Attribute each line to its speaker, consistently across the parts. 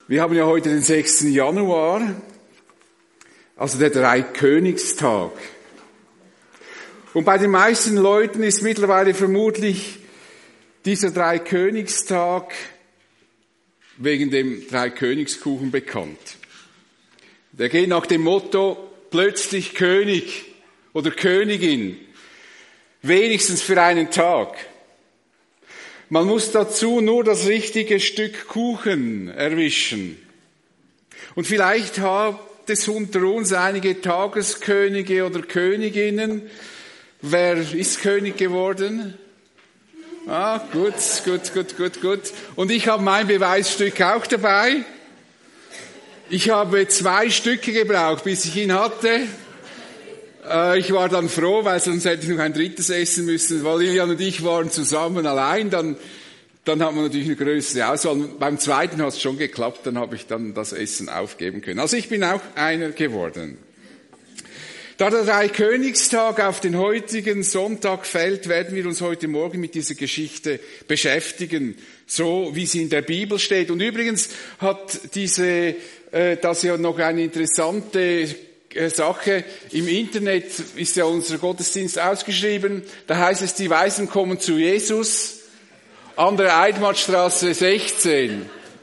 Speaker 1: Wir haben ja heute den 6. Januar, also der Dreikönigstag. Und bei den meisten Leuten ist mittlerweile vermutlich dieser Dreikönigstag wegen dem Dreikönigskuchen bekannt. Der geht nach dem Motto, plötzlich König oder Königin, wenigstens für einen Tag. Man muss dazu nur das richtige Stück Kuchen erwischen. Und vielleicht hat es unter uns einige Tageskönige oder Königinnen. Wer ist König geworden? Ah, gut. Und ich habe mein Beweisstück auch dabei. Ich habe 2 Stücke gebraucht, bis ich ihn hatte. Ich war dann froh, weil sonst hätte ich noch ein drittes essen müssen, weil Lilian und ich waren zusammen allein, dann hat man natürlich eine größere Auswahl. Beim zweiten hat es schon geklappt, dann habe ich dann das Essen aufgeben können. Also ich bin auch einer geworden. Da der Dreikönigstag auf den heutigen Sonntag fällt, werden wir uns heute Morgen mit dieser Geschichte beschäftigen, so wie sie in der Bibel steht. Und übrigens hat das ja noch eine interessante Sache. Im Internet ist ja unser Gottesdienst ausgeschrieben. Da heißt es, die Weisen kommen zu Jesus an der Eidmartstraße 16.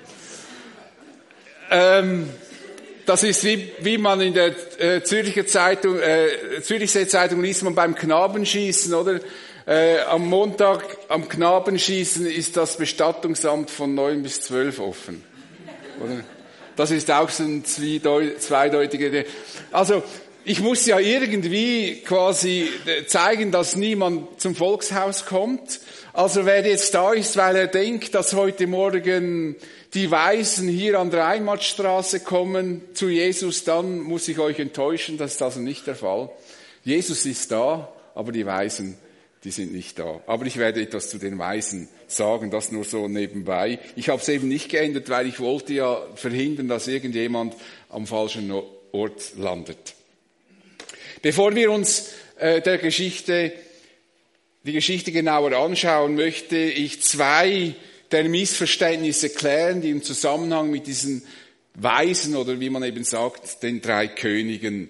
Speaker 1: Das ist wie man in der Zürcher Zeitung, Zürichsee Zeitung liest man beim Knabenschießen, oder? Am Montag am Knabenschießen ist das Bestattungsamt von 9 bis 12 offen, oder? Das ist auch so ein zweideutige. Also, ich muss ja irgendwie quasi zeigen, dass niemand zum Volkshaus kommt. Also, wer jetzt da ist, weil er denkt, dass heute Morgen die Weisen hier an der Einmartstraße kommen zu Jesus, dann muss ich euch enttäuschen, das ist also nicht der Fall. Jesus ist da, aber die Weisen, die sind nicht da. Aber ich werde etwas zu den Weisen sagen, das nur so nebenbei. Ich habe es eben nicht geändert, weil ich wollte ja verhindern, dass irgendjemand am falschen Ort landet. Bevor wir uns die Geschichte genauer anschauen, möchte ich 2 der Missverständnisse klären, die im Zusammenhang mit diesen Weisen oder wie man eben sagt, den 3 Königen,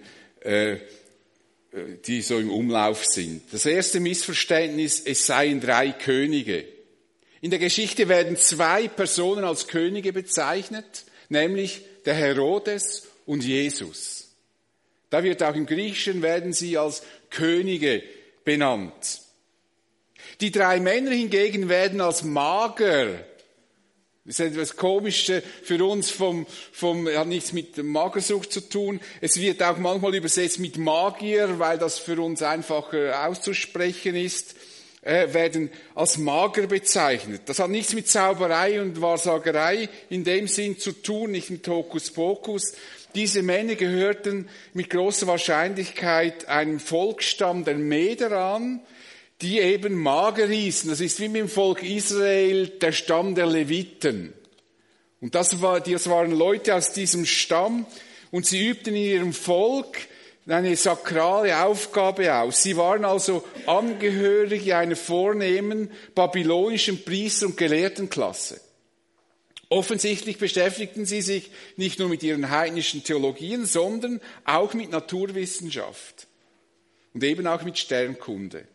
Speaker 1: die so im Umlauf sind. Das erste Missverständnis, es seien 3 Könige. In der Geschichte werden 2 Personen als Könige bezeichnet, nämlich der Herodes und Jesus. Da wird auch im Griechischen werden sie als Könige benannt. Die 3 Männer hingegen werden als Mager. Das ist etwas Komisches für uns hat nichts mit Magersucht zu tun. Es wird auch manchmal übersetzt mit Magier, weil das für uns einfacher auszusprechen ist, werden als Mager bezeichnet. Das hat nichts mit Zauberei und Wahrsagerei in dem Sinn zu tun, nicht mit Hokuspokus. Diese Männer gehörten mit großer Wahrscheinlichkeit einem Volksstamm der Meder an, die eben Mager hießen. Das ist wie mit dem Volk Israel der Stamm der Leviten. Und das waren Leute aus diesem Stamm und sie übten in ihrem Volk eine sakrale Aufgabe aus. Sie waren also Angehörige einer vornehmen babylonischen Priester- und Gelehrtenklasse. Offensichtlich beschäftigten sie sich nicht nur mit ihren heidnischen Theologien, sondern auch mit Naturwissenschaft und eben auch mit Sternkunde.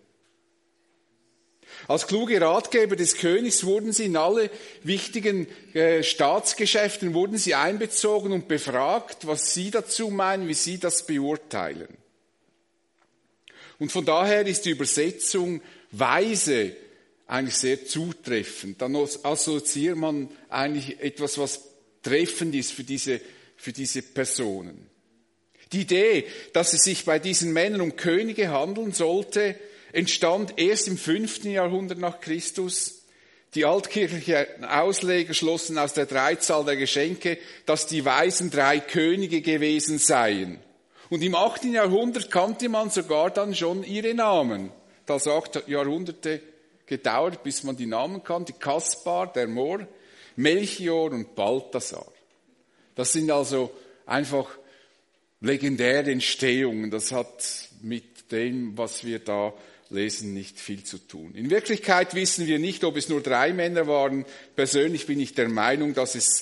Speaker 1: Als kluge Ratgeber des Königs wurden sie in alle wichtigen Staatsgeschäften wurden sie einbezogen und befragt, was sie dazu meinen, wie sie das beurteilen. Und von daher ist die Übersetzung Weise eigentlich sehr zutreffend. Dann assoziiert man eigentlich etwas, was treffend ist für diese Personen. Die Idee, dass es sich bei diesen Männern um Könige handeln sollte, entstand erst im 5. Jahrhundert nach Christus. Die altkirchlichen Ausleger schlossen aus der Dreizahl der Geschenke, dass die Weisen 3 Könige gewesen seien. Und im 8. Jahrhundert kannte man sogar dann schon ihre Namen. Das hat 8 Jahrhunderte gedauert, bis man die Namen kannte. Kaspar, der Mohr, Melchior und Balthasar. Das sind also einfach legendäre Entstehungen. Das hat mit dem, was wir da lesen, nicht viel zu tun. In Wirklichkeit wissen wir nicht, ob es nur 3 Männer waren. Persönlich bin ich der Meinung, dass es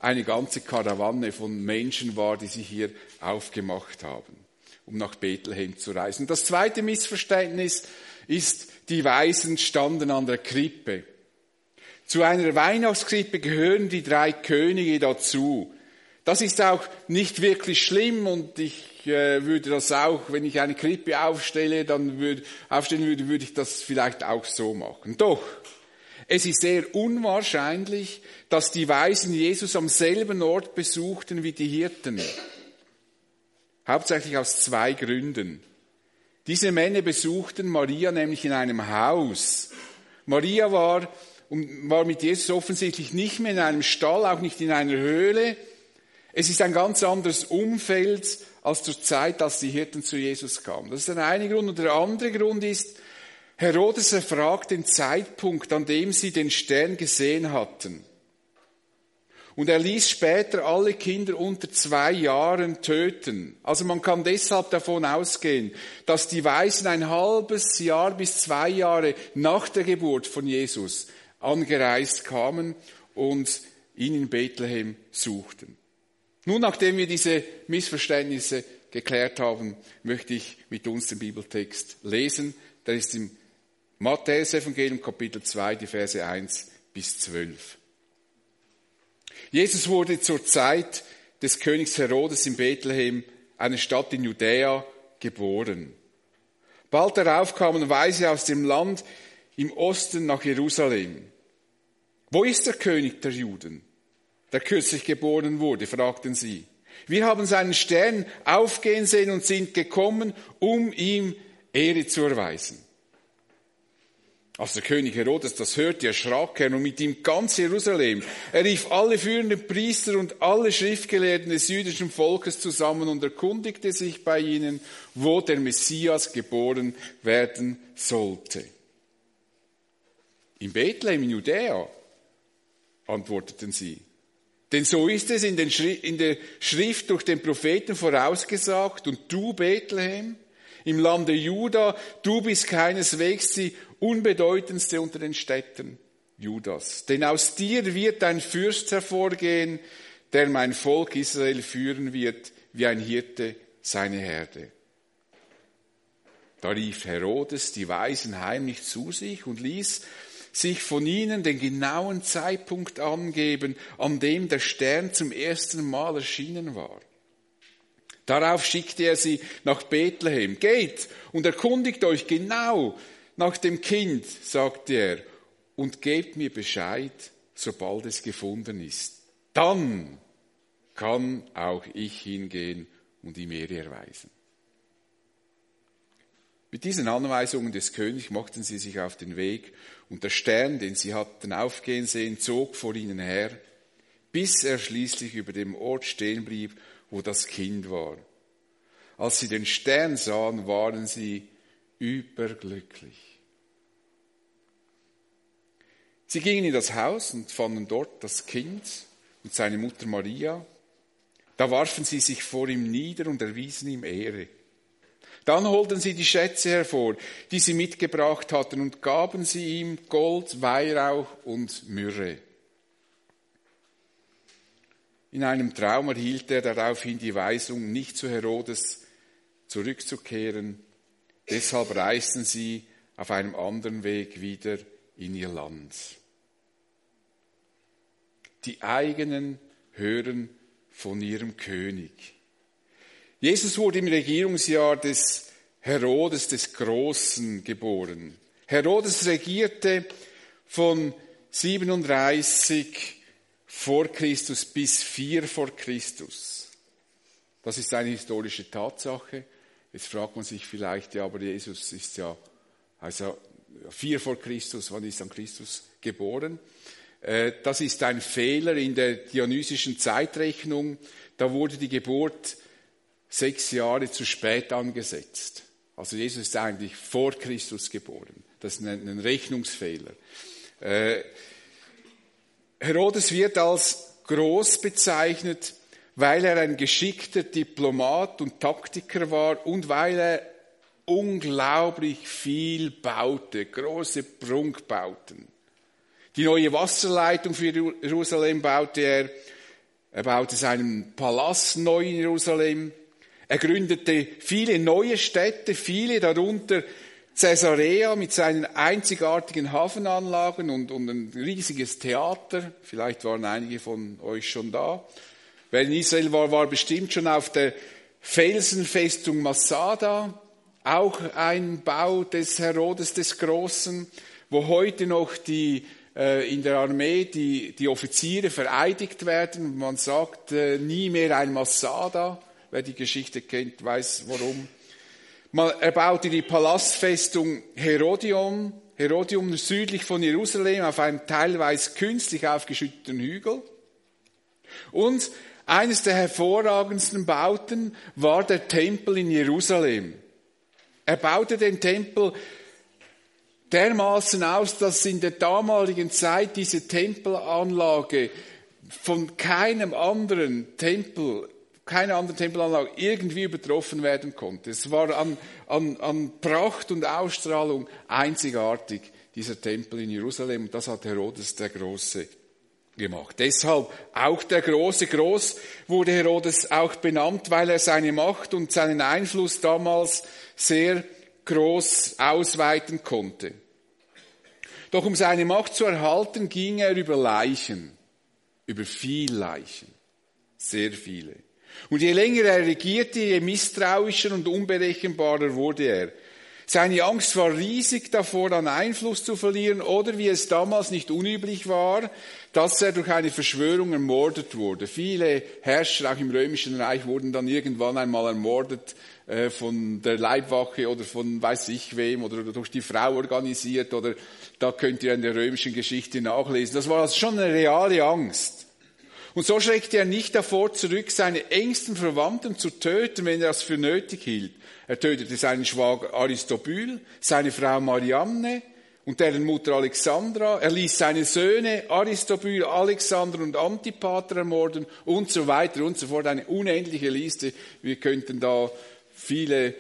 Speaker 1: eine ganze Karawane von Menschen war, die sich hier aufgemacht haben, um nach Bethlehem zu reisen. Das zweite Missverständnis ist, die Weisen standen an der Krippe. Zu einer Weihnachtskrippe gehören die 3 Könige dazu. Das ist auch nicht wirklich schlimm und ich würde das auch, wenn ich eine Krippe aufstellen würde, würde ich das vielleicht auch so machen. Doch, es ist sehr unwahrscheinlich, dass die Weisen Jesus am selben Ort besuchten wie die Hirten. Hauptsächlich aus 2 Gründen. Diese Männer besuchten Maria nämlich in einem Haus. Maria war mit Jesus offensichtlich nicht mehr in einem Stall, auch nicht in einer Höhle. Es ist ein ganz anderes Umfeld als zur Zeit, als die Hirten zu Jesus kamen. Das ist der eine Grund. Und der andere Grund ist, Herodes erfragt den Zeitpunkt, an dem sie den Stern gesehen hatten. Und er ließ später alle Kinder unter 2 Jahren töten. Also man kann deshalb davon ausgehen, dass die Weisen ein halbes Jahr bis 2 Jahre nach der Geburt von Jesus angereist kamen und ihn in Bethlehem suchten. Nun, nachdem wir diese Missverständnisse geklärt haben, möchte ich mit uns den Bibeltext lesen. Der ist im Matthäus-Evangelium, Kapitel 2, die Verse 1 bis 12. Jesus wurde zur Zeit des Königs Herodes in Bethlehem, eine Stadt in Judäa, geboren. Bald darauf kamen Weise aus dem Land im Osten nach Jerusalem. Wo ist der König der Juden, der kürzlich geboren wurde, fragten sie. Wir haben seinen Stern aufgehen sehen und sind gekommen, um ihm Ehre zu erweisen. Als der König Herodes das hörte, erschrak er und mit ihm ganz Jerusalem. Er rief alle führenden Priester und alle Schriftgelehrten des jüdischen Volkes zusammen und erkundigte sich bei ihnen, wo der Messias geboren werden sollte. In Bethlehem in Judäa, antworteten sie. Denn so ist es in der Schrift durch den Propheten vorausgesagt. Und du, Bethlehem, im Lande Juda, du bist keineswegs die unbedeutendste unter den Städten Judas. Denn aus dir wird ein Fürst hervorgehen, der mein Volk Israel führen wird, wie ein Hirte seine Herde. Da rief Herodes die Weisen heimlich zu sich und ließ sich von ihnen den genauen Zeitpunkt angeben, an dem der Stern zum ersten Mal erschienen war. Darauf schickte er sie nach Bethlehem. Geht und erkundigt euch genau nach dem Kind, sagte er, und gebt mir Bescheid, sobald es gefunden ist. Dann kann auch ich hingehen und ihm Ehre erweisen. Mit diesen Anweisungen des Königs machten sie sich auf den Weg, und der Stern, den sie hatten aufgehen sehen, zog vor ihnen her, bis er schließlich über dem Ort stehen blieb, wo das Kind war. Als sie den Stern sahen, waren sie überglücklich. Sie gingen in das Haus und fanden dort das Kind und seine Mutter Maria. Da warfen sie sich vor ihm nieder und erwiesen ihm Ehre. Dann holten sie die Schätze hervor, die sie mitgebracht hatten, und gaben sie ihm Gold, Weihrauch und Myrrhe. In einem Traum erhielt er daraufhin die Weisung, nicht zu Herodes zurückzukehren. Deshalb reisten sie auf einem anderen Weg wieder in ihr Land. Die eigenen hören von ihrem König. Jesus wurde im Regierungsjahr des Herodes des Großen geboren. Herodes regierte von 37 vor Christus bis 4 vor Christus. Das ist eine historische Tatsache. Jetzt fragt man sich vielleicht, ja, aber Jesus ist ja, also 4 vor Christus, wann ist dann Christus geboren? Das ist ein Fehler in der dionysischen Zeitrechnung. Da wurde die Geburt 6 Jahre zu spät angesetzt. Also Jesus ist eigentlich vor Christus geboren. Das ist ein Rechnungsfehler. Herodes wird als groß bezeichnet, weil er ein geschickter Diplomat und Taktiker war und weil er unglaublich viel baute, große Prunkbauten. Die neue Wasserleitung für Jerusalem baute er, Er baute seinen Palast neu in Jerusalem. Er gründete viele neue Städte, viele darunter Caesarea mit seinen einzigartigen Hafenanlagen und ein riesiges Theater. Vielleicht waren einige von euch schon da. Wer in Israel war, war bestimmt schon auf der Felsenfestung Masada, auch ein Bau des Herodes des Großen, wo heute noch in der Armee die Offiziere vereidigt werden. Man sagt nie mehr ein Masada. Wer die Geschichte kennt, weiß warum. Er baute die Palastfestung Herodium südlich von Jerusalem auf einem teilweise künstlich aufgeschütteten Hügel. Und eines der hervorragendsten Bauten war der Tempel in Jerusalem. Er baute den Tempel dermaßen aus, dass in der damaligen Zeit diese Tempelanlage von keiner anderen Tempelanlage irgendwie übertroffen werden konnte. Es war an Pracht und Ausstrahlung einzigartig, dieser Tempel in Jerusalem. Und das hat Herodes der Große gemacht. Deshalb auch der Große. Groß wurde Herodes auch benannt, weil er seine Macht und seinen Einfluss damals sehr groß ausweiten konnte. Doch um seine Macht zu erhalten, ging er über Leichen, über viele Leichen, sehr viele. Und je länger er regierte, je misstrauischer und unberechenbarer wurde er. Seine Angst war riesig davor, an Einfluss zu verlieren oder, wie es damals nicht unüblich war, dass er durch eine Verschwörung ermordet wurde. Viele Herrscher, auch im Römischen Reich, wurden dann irgendwann einmal ermordet von der Leibwache oder von weiß ich wem oder durch die Frau organisiert oder da könnt ihr in der römischen Geschichte nachlesen. Das war also schon eine reale Angst. Und so schreckte er nicht davor zurück, seine engsten Verwandten zu töten, wenn er das für nötig hielt. Er tötete seinen Schwager Aristobyl, seine Frau Mariamne und deren Mutter Alexandra. Er ließ seine Söhne Aristobyl, Alexander und Antipater ermorden und so weiter und so fort. Eine unendliche Liste. Wir könnten da viele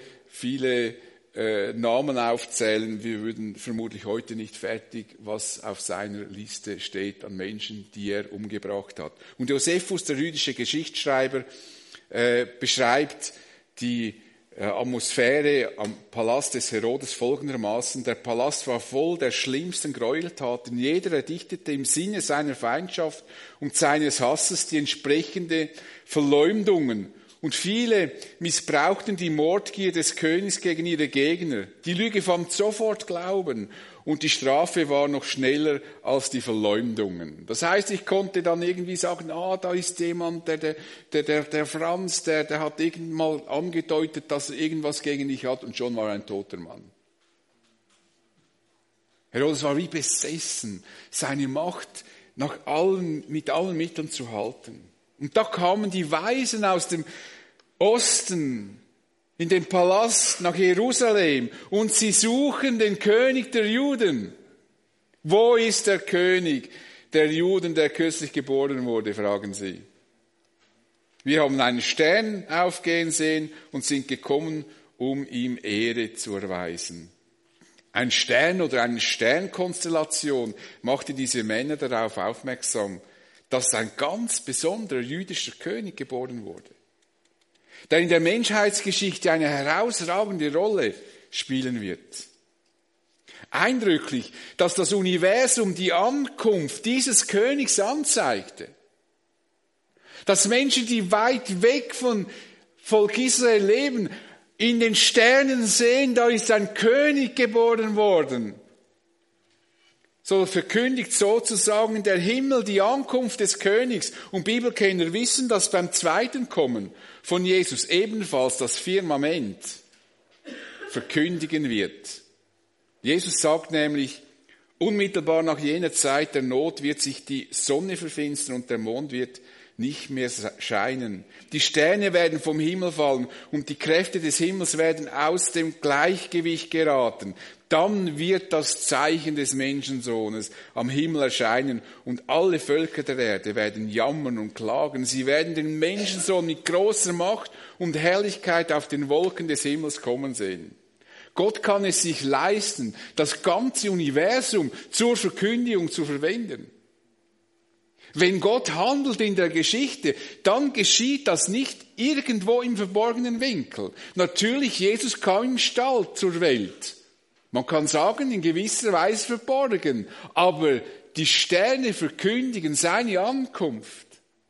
Speaker 1: Namen aufzählen. Wir würden vermutlich heute nicht fertig, was auf seiner Liste steht an Menschen, die er umgebracht hat. Und Josephus, der jüdische Geschichtsschreiber, beschreibt die Atmosphäre am Palast des Herodes folgendermaßen: Der Palast war voll der schlimmsten Gräueltaten. Jeder erdichtete im Sinne seiner Feindschaft und seines Hasses die entsprechende Verleumdungen. Und viele missbrauchten die Mordgier des Königs gegen ihre Gegner. Die Lüge fand sofort Glauben und die Strafe war noch schneller als die Verleumdungen. Das heißt, ich konnte dann irgendwie sagen, da ist jemand, der Franz, der hat irgendwann mal angedeutet, dass er irgendwas gegen dich hat und schon war er ein toter Mann. Herodes war wie besessen, seine Macht mit allen Mitteln zu halten. Und da kamen die Weisen aus dem Osten in den Palast nach Jerusalem und sie suchen den König der Juden. Wo ist der König der Juden, der kürzlich geboren wurde, fragen sie. Wir haben einen Stern aufgehen sehen und sind gekommen, um ihm Ehre zu erweisen. Ein Stern oder eine Sternkonstellation machte diese Männer darauf aufmerksam, dass ein ganz besonderer jüdischer König geboren wurde, der in der Menschheitsgeschichte eine herausragende Rolle spielen wird. Eindrücklich, dass das Universum die Ankunft dieses Königs anzeigte. Dass Menschen, die weit weg von Volk Israel leben, in den Sternen sehen, da ist ein König geboren worden. So verkündigt sozusagen der Himmel die Ankunft des Königs. Und Bibelkenner wissen, dass beim zweiten Kommen von Jesus ebenfalls das Firmament verkündigen wird. Jesus sagt nämlich, unmittelbar nach jener Zeit der Not wird sich die Sonne verfinstern und der Mond wird nicht mehr scheinen. Die Sterne werden vom Himmel fallen und die Kräfte des Himmels werden aus dem Gleichgewicht geraten. Dann wird das Zeichen des Menschensohnes am Himmel erscheinen und alle Völker der Erde werden jammern und klagen. Sie werden den Menschensohn mit großer Macht und Herrlichkeit auf den Wolken des Himmels kommen sehen. Gott kann es sich leisten, das ganze Universum zur Verkündigung zu verwenden. Wenn Gott handelt in der Geschichte, dann geschieht das nicht irgendwo im verborgenen Winkel. Natürlich, Jesus kam im Stall zur Welt. Man kann sagen, in gewisser Weise verborgen, aber die Sterne verkündigen seine Ankunft.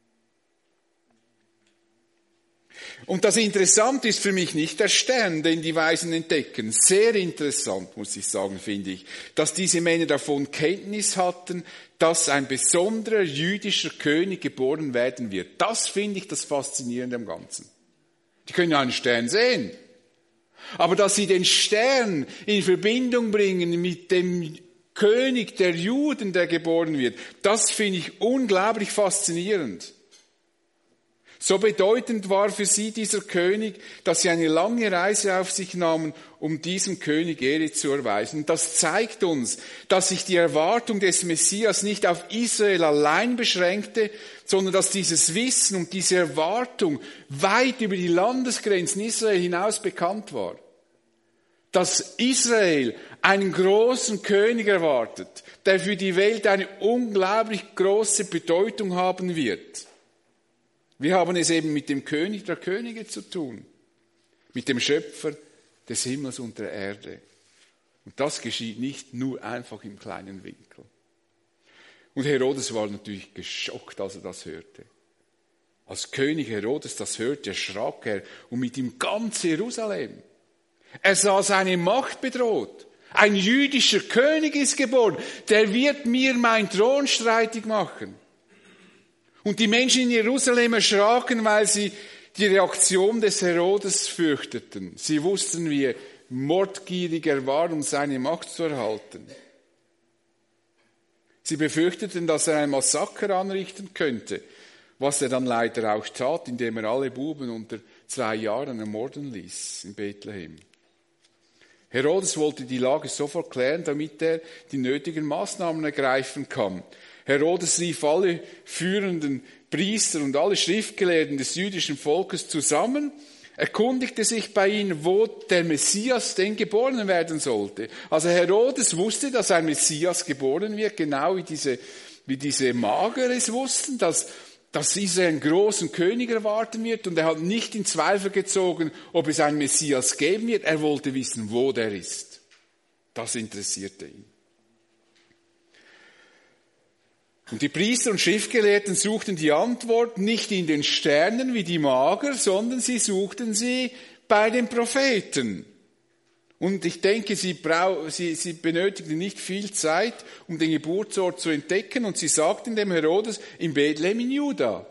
Speaker 1: Und das Interessante ist für mich nicht der Stern, den die Weisen entdecken. Sehr interessant, muss ich sagen, finde ich, dass diese Männer davon Kenntnis hatten, dass ein besonderer jüdischer König geboren werden wird. Das finde ich das Faszinierende am Ganzen. Die können ja einen Stern sehen. Aber dass sie den Stern in Verbindung bringen mit dem König der Juden, der geboren wird, das finde ich unglaublich faszinierend. So bedeutend war für sie dieser König, dass sie eine lange Reise auf sich nahmen, um diesem König Ehre zu erweisen. Und das zeigt uns, dass sich die Erwartung des Messias nicht auf Israel allein beschränkte, sondern dass dieses Wissen und diese Erwartung weit über die Landesgrenzen Israel hinaus bekannt war. Dass Israel einen großen König erwartet, der für die Welt eine unglaublich große Bedeutung haben wird. Wir haben es eben mit dem König der Könige zu tun, mit dem Schöpfer des Himmels und der Erde. Und das geschieht nicht nur einfach im kleinen Winkel. Und Herodes war natürlich geschockt, als er das hörte. Als König Herodes das hörte, erschrak er und mit ihm ganz Jerusalem. Er sah seine Macht bedroht. Ein jüdischer König ist geboren, der wird mir mein Thron streitig machen. Und die Menschen in Jerusalem erschraken, weil sie die Reaktion des Herodes fürchteten. Sie wussten, wie mordgierig er war, um seine Macht zu erhalten. Sie befürchteten, dass er ein Massaker anrichten könnte, was er dann leider auch tat, indem er alle Buben unter 2 Jahren ermorden ließ in Bethlehem. Herodes wollte die Lage sofort klären, damit er die nötigen Maßnahmen ergreifen kann. Herodes rief alle führenden Priester und alle Schriftgelehrten des jüdischen Volkes zusammen, erkundigte sich bei ihnen, wo der Messias denn geboren werden sollte. Also Herodes wusste, dass ein Messias geboren wird, genau wie diese Magier es wussten, dass Israel einen großen König erwarten wird, und er hat nicht in Zweifel gezogen, ob es einen Messias geben wird. Er wollte wissen, wo der ist. Das interessierte ihn. Und die Priester und Schriftgelehrten suchten die Antwort nicht in den Sternen wie die Magier, sondern sie suchten sie bei den Propheten. Und ich denke, sie benötigten nicht viel Zeit, um den Geburtsort zu entdecken, und sie sagten dem Herodes, in Bethlehem in Juda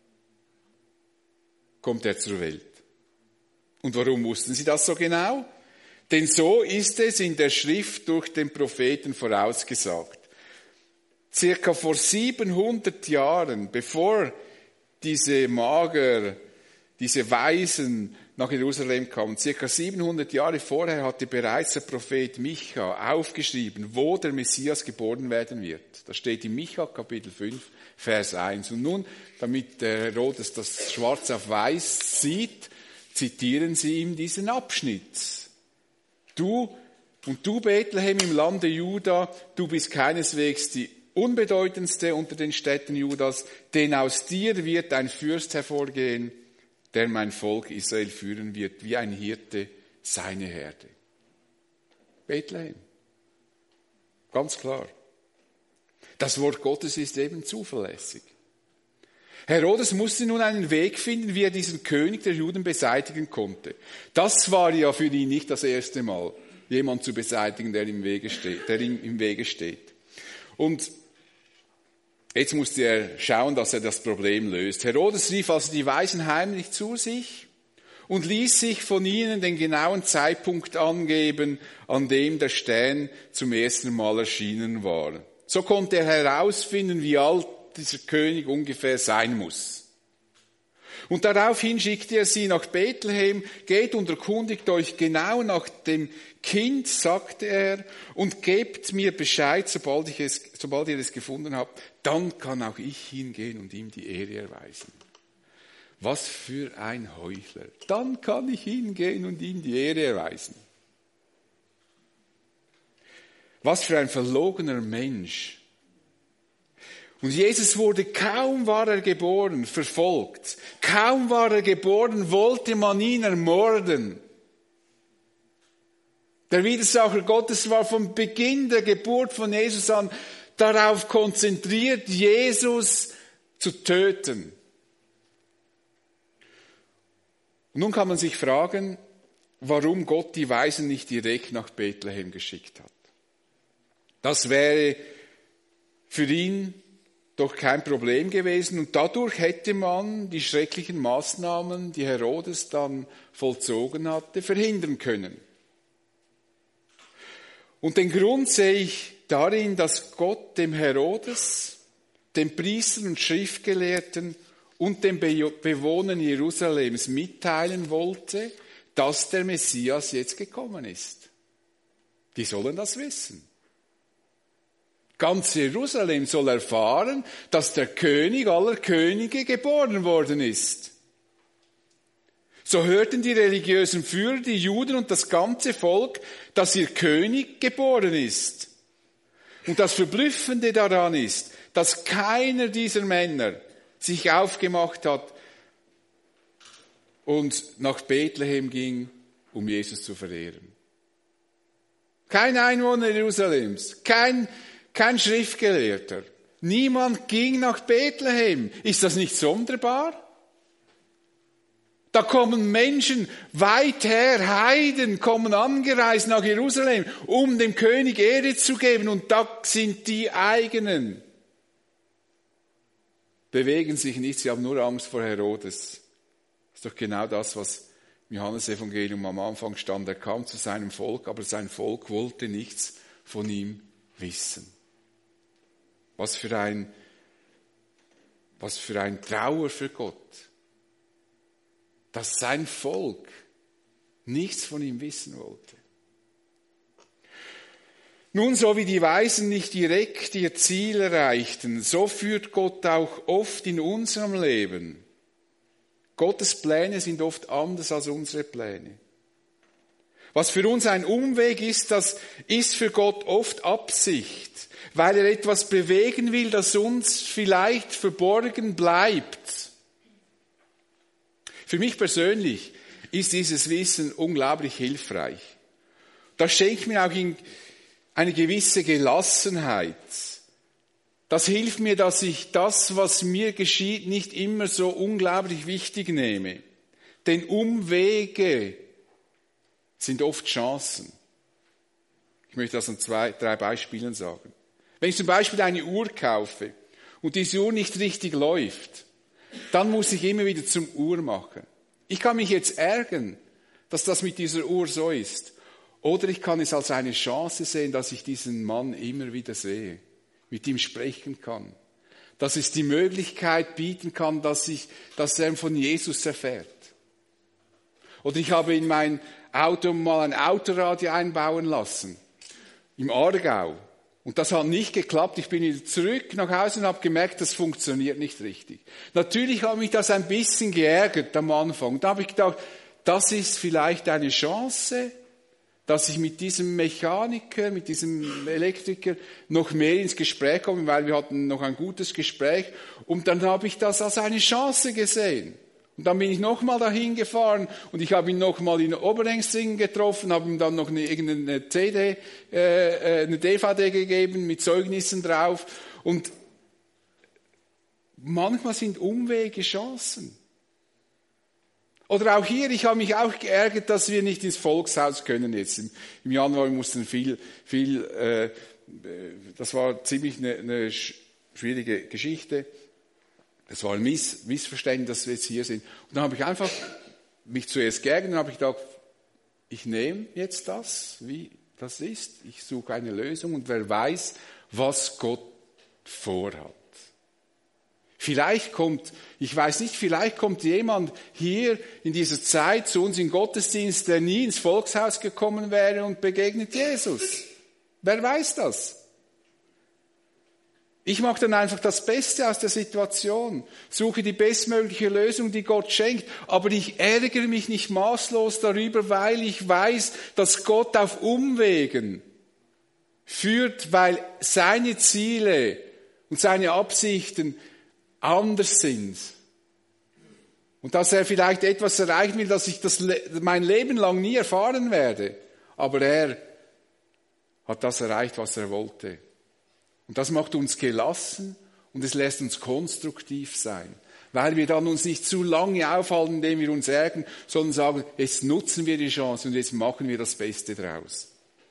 Speaker 1: kommt er zur Welt. Und warum wussten sie das so genau? Denn so ist es in der Schrift durch den Propheten vorausgesagt. Circa vor 700 Jahren, bevor diese Magier, diese Weisen nach Jerusalem kamen, circa 700 Jahre vorher hatte bereits der Prophet Micha aufgeschrieben, wo der Messias geboren werden wird. Das steht in Micha, Kapitel 5, Vers 1. Und nun, damit Herodes das schwarz auf weiß sieht, zitieren sie ihm diesen Abschnitt. Du Bethlehem im Lande Juda, du bist keineswegs die unbedeutendste unter den Städten Judas, denn aus dir wird ein Fürst hervorgehen, der mein Volk Israel führen wird, wie ein Hirte seine Herde. Bethlehem. Ganz klar. Das Wort Gottes ist eben zuverlässig. Herodes musste nun einen Weg finden, wie er diesen König der Juden beseitigen konnte. Das war ja für ihn nicht das erste Mal, jemand zu beseitigen, der ihm im Wege steht. Und jetzt musste er schauen, dass er das Problem löst. Herodes rief also die Weisen heimlich zu sich und ließ sich von ihnen den genauen Zeitpunkt angeben, an dem der Stern zum ersten Mal erschienen war. So konnte er herausfinden, wie alt dieser König ungefähr sein muss. Und daraufhin schickte er sie nach Bethlehem, geht und erkundigt euch genau nach dem Kind, sagte er, und gebt mir Bescheid, sobald ihr es gefunden habt, dann kann auch ich hingehen und ihm die Ehre erweisen. Was für ein Heuchler. Dann kann ich hingehen und ihm die Ehre erweisen. Was für ein verlogener Mensch. Und Jesus wurde, kaum war er geboren, verfolgt. Kaum war er geboren, wollte man ihn ermorden. Der Widersacher Gottes war vom Beginn der Geburt von Jesus an darauf konzentriert, Jesus zu töten. Und nun kann man sich fragen, warum Gott die Weisen nicht direkt nach Bethlehem geschickt hat. Das wäre für ihn doch kein Problem gewesen und dadurch hätte man die schrecklichen Maßnahmen, die Herodes dann vollzogen hatte, verhindern können. Und den Grund sehe ich darin, dass Gott dem Herodes, den Priestern und Schriftgelehrten und den Bewohnern Jerusalems mitteilen wollte, dass der Messias jetzt gekommen ist. Die sollen das wissen. Ganz Jerusalem soll erfahren, dass der König aller Könige geboren worden ist. So hörten die religiösen Führer, die Juden und das ganze Volk, dass ihr König geboren ist. Und das Verblüffende daran ist, dass keiner dieser Männer sich aufgemacht hat und nach Bethlehem ging, um Jesus zu verehren. Kein Einwohner Jerusalems, kein Schriftgelehrter. Niemand ging nach Bethlehem. Ist das nicht sonderbar? Da kommen Menschen weit her, Heiden kommen angereist nach Jerusalem, um dem König Ehre zu geben. Und da sind die eigenen. Bewegen sich nicht, sie haben nur Angst vor Herodes. Das ist doch genau das, was im Johannesevangelium am Anfang stand. Er kam zu seinem Volk, aber sein Volk wollte nichts von ihm wissen. Was für ein Trauer für Gott, dass sein Volk nichts von ihm wissen wollte. Nun, so wie die Weisen nicht direkt ihr Ziel erreichten, so führt Gott auch oft in unserem Leben. Gottes Pläne sind oft anders als unsere Pläne. Was für uns ein Umweg ist, das ist für Gott oft Absicht, weil er etwas bewegen will, das uns vielleicht verborgen bleibt. Für mich persönlich ist dieses Wissen unglaublich hilfreich. Das schenkt mir auch eine gewisse Gelassenheit. Das hilft mir, dass ich das, was mir geschieht, nicht immer so unglaublich wichtig nehme. Denn Umwege sind oft Chancen. Ich möchte das an 2-3 Beispielen sagen. Wenn ich zum Beispiel eine Uhr kaufe und diese Uhr nicht richtig läuft, dann muss ich immer wieder zum Uhrmacher. Ich kann mich jetzt ärgern, dass das mit dieser Uhr so ist. Oder ich kann es als eine Chance sehen, dass ich diesen Mann immer wieder sehe, mit ihm sprechen kann. Dass es die Möglichkeit bieten kann, dass er von Jesus erfährt. Oder ich habe in mein Auto mal ein Autoradio einbauen lassen, im Aargau. Und das hat nicht geklappt. Ich bin wieder zurück nach Hause und habe gemerkt, das funktioniert nicht richtig. Natürlich hat mich das ein bisschen geärgert am Anfang. Da habe ich gedacht, das ist vielleicht eine Chance, dass ich mit diesem Mechaniker, mit diesem Elektriker noch mehr ins Gespräch komme, weil wir hatten noch ein gutes Gespräch. Und dann habe ich das als eine Chance gesehen. Und dann bin ich nochmal dahin gefahren und ich habe ihn nochmal in Oberengstringen getroffen, habe ihm dann noch irgendeine CD, eine DVD gegeben mit Zeugnissen drauf. Und manchmal sind Umwege Chancen. Oder auch hier, ich habe mich auch geärgert, dass wir nicht ins Volkshaus können jetzt. Im Januar mussten das war ziemlich eine schwierige Geschichte. Es war ein Missverständnis, dass wir jetzt hier sind. Und dann habe ich einfach mich zuerst geärgert und habe ich gedacht, ich nehme jetzt das, wie das ist. Ich suche eine Lösung und wer weiß, was Gott vorhat. Vielleicht kommt jemand hier in dieser Zeit zu uns in Gottesdienst, der nie ins Volkshaus gekommen wäre und begegnet Jesus. Wer weiß das? Ich mache dann einfach das Beste aus der Situation, suche die bestmögliche Lösung, die Gott schenkt, aber ich ärgere mich nicht maßlos darüber, weil ich weiß, dass Gott auf Umwegen führt, weil seine Ziele und seine Absichten anders sind. Und dass er vielleicht etwas erreichen will, das ich mein Leben lang nie erfahren werde. Aber er hat das erreicht, was er wollte. Und das macht uns gelassen und es lässt uns konstruktiv sein. Weil wir dann uns nicht zu lange aufhalten, indem wir uns ärgern, sondern sagen, jetzt nutzen wir die Chance und jetzt machen wir das Beste draus.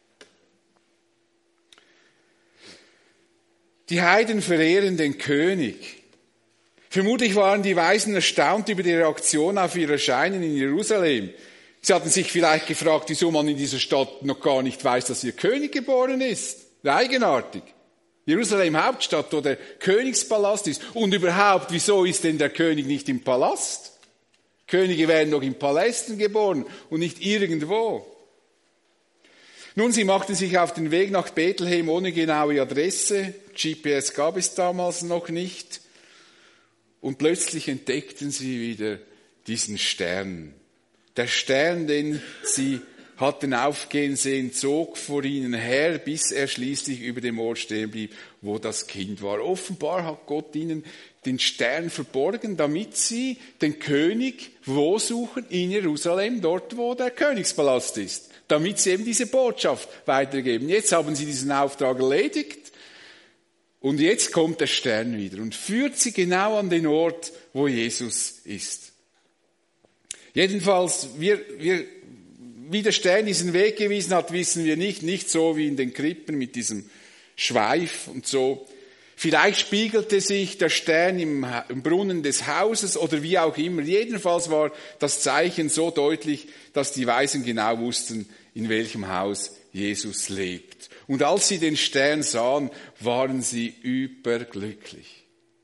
Speaker 1: Die Heiden verehren den König. Vermutlich waren die Weisen erstaunt über die Reaktion auf ihr Erscheinen in Jerusalem. Sie hatten sich vielleicht gefragt, wieso man in dieser Stadt noch gar nicht weiß, dass ihr König geboren ist. Eigenartig. Jerusalem Hauptstadt, wo der Königspalast ist. Und überhaupt, wieso ist denn der König nicht im Palast? Könige werden doch in Palästen geboren und nicht irgendwo. Nun, sie machten sich auf den Weg nach Bethlehem ohne genaue Adresse. GPS gab es damals noch nicht. Und plötzlich entdeckten sie wieder diesen Stern. Der Stern, den sie hatten aufgehen sehen, zog vor ihnen her, bis er schließlich über dem Ort stehen blieb, wo das Kind war. Offenbar hat Gott ihnen den Stern verborgen, damit sie den König wo suchen? In Jerusalem, dort wo der Königspalast ist. Damit sie eben diese Botschaft weitergeben. Jetzt haben sie diesen Auftrag erledigt. Und jetzt kommt der Stern wieder und führt sie genau an den Ort, wo Jesus ist. Jedenfalls, wie der Stern diesen Weg gewiesen hat, wissen wir nicht. Nicht so wie in den Krippen mit diesem Schweif und so. Vielleicht spiegelte sich der Stern im Brunnen des Hauses oder wie auch immer. Jedenfalls war das Zeichen so deutlich, dass die Weisen genau wussten, in welchem Haus Jesus lebt. Und als sie den Stern sahen, waren sie überglücklich.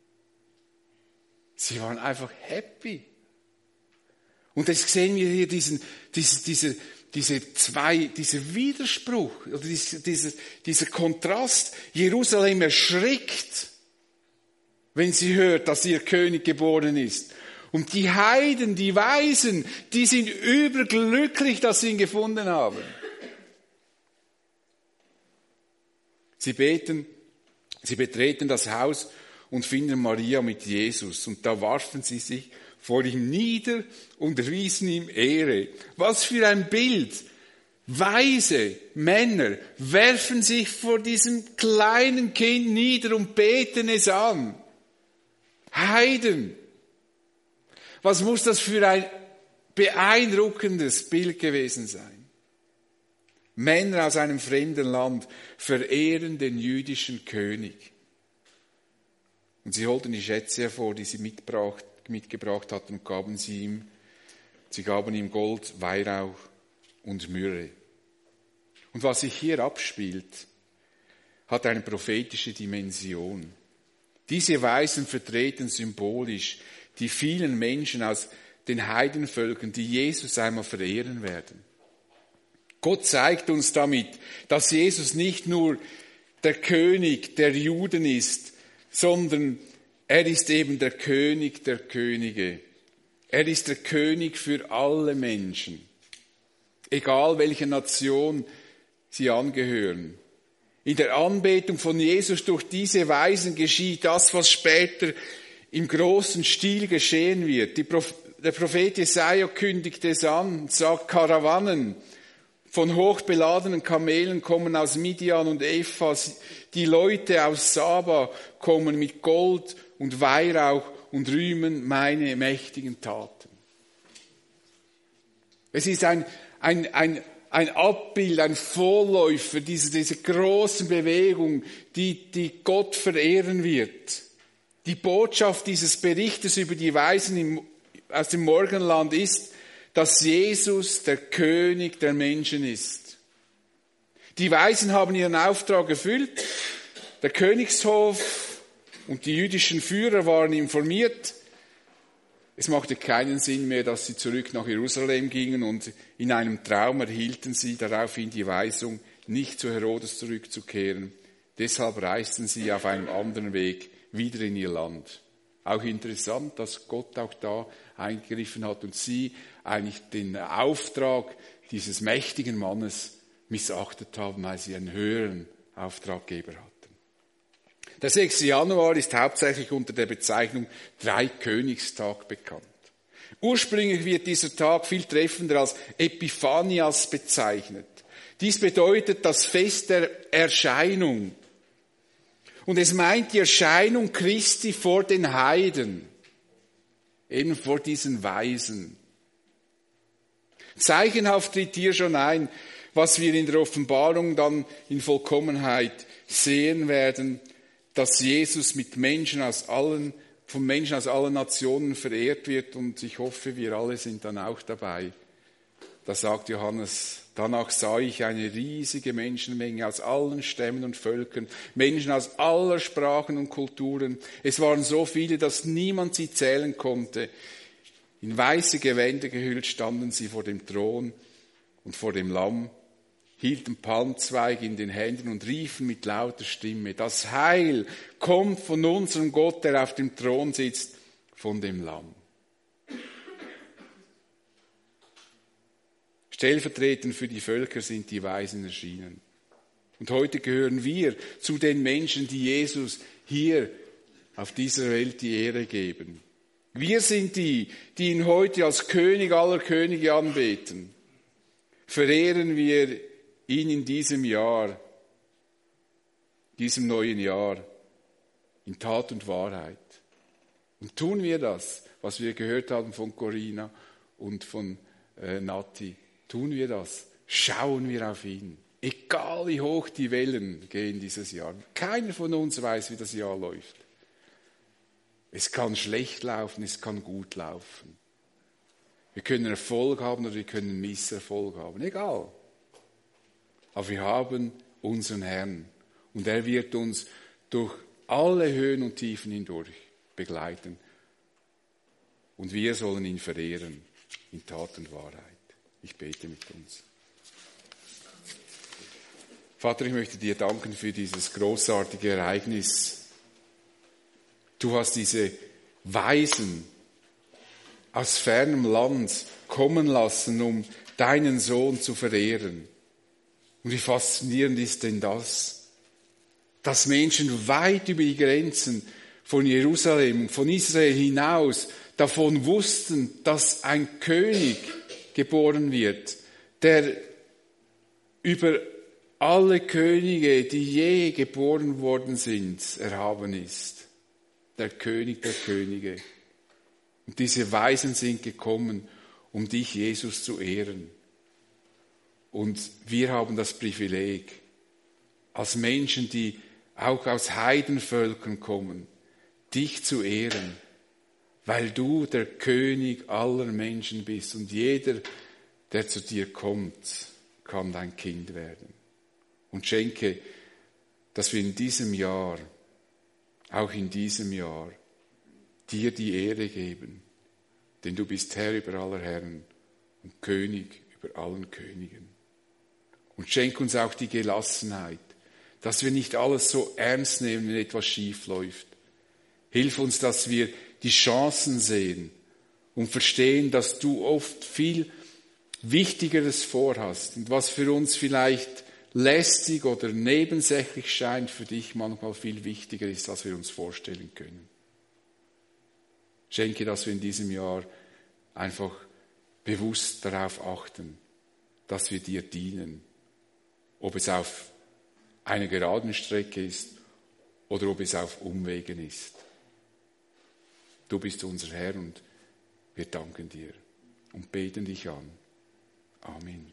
Speaker 1: Sie waren einfach happy. Und jetzt sehen wir hier diesen Widerspruch, oder dieser Kontrast. Jerusalem erschrickt, wenn sie hört, dass ihr König geboren ist. Und die Heiden, die Weisen, die sind überglücklich, dass sie ihn gefunden haben. Sie betreten das Haus und finden Maria mit Jesus. Und da warfen sie sich vor ihm nieder und erwiesen ihm Ehre. Was für ein Bild! Weise Männer werfen sich vor diesem kleinen Kind nieder und beten es an. Heiden! Was muss das für ein beeindruckendes Bild gewesen sein? Männer aus einem fremden Land verehren den jüdischen König. Und sie holten die Schätze hervor, die sie mitgebracht hatten, und gaben sie ihm. Sie gaben ihm Gold, Weihrauch und Myrrhe. Und was sich hier abspielt, hat eine prophetische Dimension. Diese Weisen vertreten symbolisch die vielen Menschen aus den Heidenvölkern, die Jesus einmal verehren werden. Gott zeigt uns damit, dass Jesus nicht nur der König der Juden ist, sondern er ist eben der König der Könige. Er ist der König für alle Menschen, egal welcher Nation sie angehören. In der Anbetung von Jesus durch diese Weisen geschieht das, was später im großen Stil geschehen wird. Der Prophet Jesaja kündigt es an und sagt, Karawanen von hochbeladenen Kamelen kommen aus Midian und Ephas. Die Leute aus Saba kommen mit Gold und Weihrauch und rühmen meine mächtigen Taten. Es ist ein Abbild, ein Vorläufer dieser großen Bewegung, die Gott verehren wird. Die Botschaft dieses Berichtes über die Weisen aus dem Morgenland ist, dass Jesus der König der Menschen ist. Die Weisen haben ihren Auftrag erfüllt. Der Königshof und die jüdischen Führer waren informiert. Es machte keinen Sinn mehr, dass sie zurück nach Jerusalem gingen, und in einem Traum erhielten sie daraufhin die Weisung, nicht zu Herodes zurückzukehren. Deshalb reisten sie auf einem anderen Weg wieder in ihr Land. Auch interessant, dass Gott auch da eingegriffen hat und sie eigentlich den Auftrag dieses mächtigen Mannes missachtet haben, weil sie einen höheren Auftraggeber hatten. Der 6. Januar ist hauptsächlich unter der Bezeichnung Dreikönigstag bekannt. Ursprünglich wird dieser Tag viel treffender als Epiphanias bezeichnet. Dies bedeutet das Fest der Erscheinung. Und es meint die Erscheinung Christi vor den Heiden, eben vor diesen Weisen. Zeichenhaft tritt hier schon ein, was wir in der Offenbarung dann in Vollkommenheit sehen werden, dass Jesus von Menschen aus allen Nationen verehrt wird, und ich hoffe, wir alle sind dann auch dabei. Da sagt Johannes: Danach sah ich eine riesige Menschenmenge aus allen Stämmen und Völkern, Menschen aus aller Sprachen und Kulturen. Es waren so viele, dass niemand sie zählen konnte. In weiße Gewänder gehüllt standen sie vor dem Thron und vor dem Lamm, hielten Palmzweige in den Händen und riefen mit lauter Stimme: Das Heil kommt von unserem Gott, der auf dem Thron sitzt, von dem Lamm. Stellvertretend für die Völker sind die Weisen erschienen. Und heute gehören wir zu den Menschen, die Jesus hier auf dieser Welt die Ehre geben. Wir sind die ihn heute als König aller Könige anbeten. Verehren wir ihn in diesem Jahr, diesem neuen Jahr, in Tat und Wahrheit. Und tun wir das, was wir gehört haben von Corinna und von Nati, tun wir das, schauen wir auf ihn. Egal wie hoch die Wellen gehen dieses Jahr. Keiner von uns weiß, wie das Jahr läuft. Es kann schlecht laufen, es kann gut laufen. Wir können Erfolg haben oder wir können Misserfolg haben, egal. Aber wir haben unseren Herrn und er wird uns durch alle Höhen und Tiefen hindurch begleiten. Und wir sollen ihn verehren in Tat und Wahrheit. Ich bete mit uns. Vater, ich möchte dir danken für dieses großartige Ereignis. Du hast diese Weisen aus fernem Land kommen lassen, um deinen Sohn zu verehren. Und wie faszinierend ist denn das, dass Menschen weit über die Grenzen von Jerusalem, von Israel hinaus davon wussten, dass ein König geboren wird, der über alle Könige, die je geboren worden sind, erhaben ist. Der König der Könige. Und diese Weisen sind gekommen, um dich, Jesus, zu ehren. Und wir haben das Privileg, als Menschen, die auch aus Heidenvölkern kommen, dich zu ehren, weil du der König aller Menschen bist und jeder, der zu dir kommt, kann dein Kind werden. Und schenke, dass wir in diesem Jahr, auch in diesem Jahr, dir die Ehre geben, denn du bist Herr über aller Herren und König über allen Königen. Und schenk uns auch die Gelassenheit, dass wir nicht alles so ernst nehmen, wenn etwas schief läuft. Hilf uns, dass wir die Chancen sehen und verstehen, dass du oft viel Wichtigeres vorhast und was für uns vielleicht lästig oder nebensächlich scheint, für dich manchmal viel wichtiger ist, als wir uns vorstellen können. Schenke, dass wir in diesem Jahr einfach bewusst darauf achten, dass wir dir dienen, ob es auf einer geraden Strecke ist oder ob es auf Umwegen ist. Du bist unser Herr und wir danken dir und beten dich an. Amen.